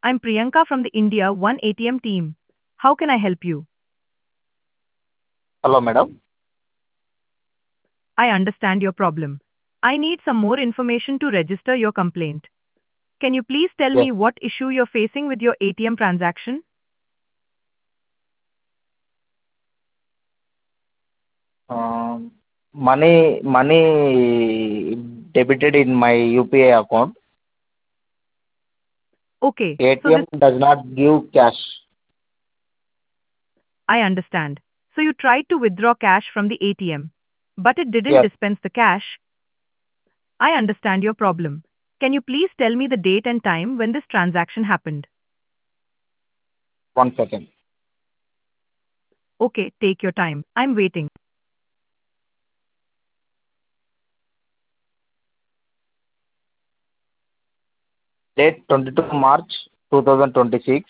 I'm Priyanka from the India One ATM team. How can I help you? Hello, madam. I understand your problem. I need some more information to register your complaint. Can you please tell Yes. me what issue you're facing with your ATM transaction? Um, money debited in my UPI account. Okay, so ATM this does not give cash. I understand. So you tried to withdraw cash from the ATM, but it didn't Yes. dispense the cash. I understand your problem. Can you please tell me the date and time when this transaction happened? 1 second. Okay, take your time. I'm waiting. Date 22 March 2026.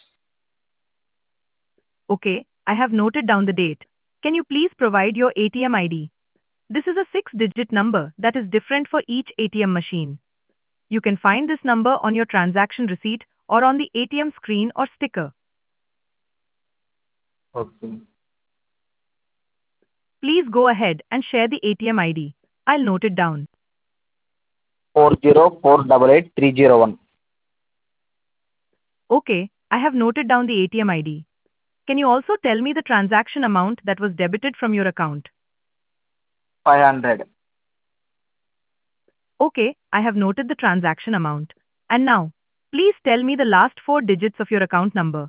Okay, I have noted down the date. Can you please provide your ATM ID? This is a six-digit number that is different for each ATM machine. You can find this number on your transaction receipt or on the ATM screen or sticker. Okay. Please go ahead and share the ATM ID. I'll note it down. 404888301. Okay, I have noted down the ATM ID. Can you also tell me the transaction amount that was debited from your account? 500. Okay, I have noted the transaction amount. And now, please tell me the last four digits of your account number.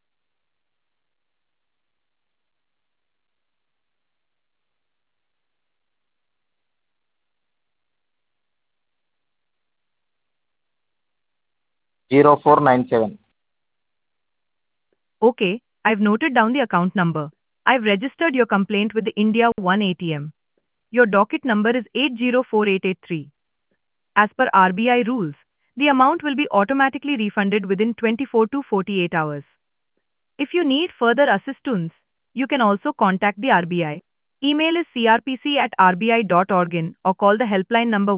0497. Okay, I've noted down the account number. I've registered your complaint with the India One ATM. Your docket number is 8048883. As per RBI rules, the amount will be automatically refunded within 24 to 48 hours. If you need further assistance, you can also contact the RBI. Email is crpc@rbi.org or call the helpline number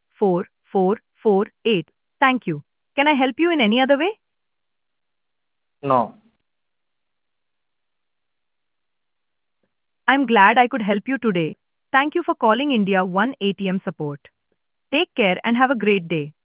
14448. Thank you. Can I help you in any other way? No. I'm glad I could help you today. Thank you for calling India One ATM support. Take care and have a great day.